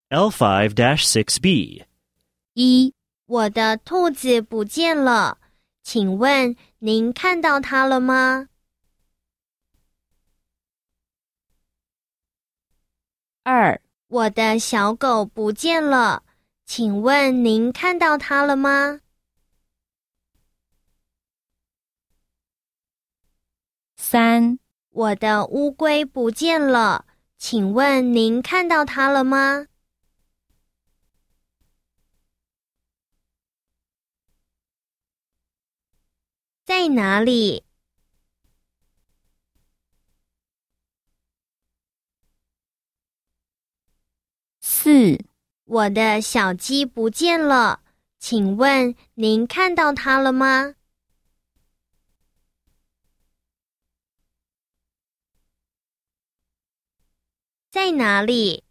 L5-6B 1. 我的兔子不见了，请问您看到它了吗？ 2. 我的小狗不见了，请问您看到它了吗？ 3. 我的乌龟不见了，请问您看到它了吗？在哪里？4. 我的小鸡不见了，请问您看到它了吗？在哪里？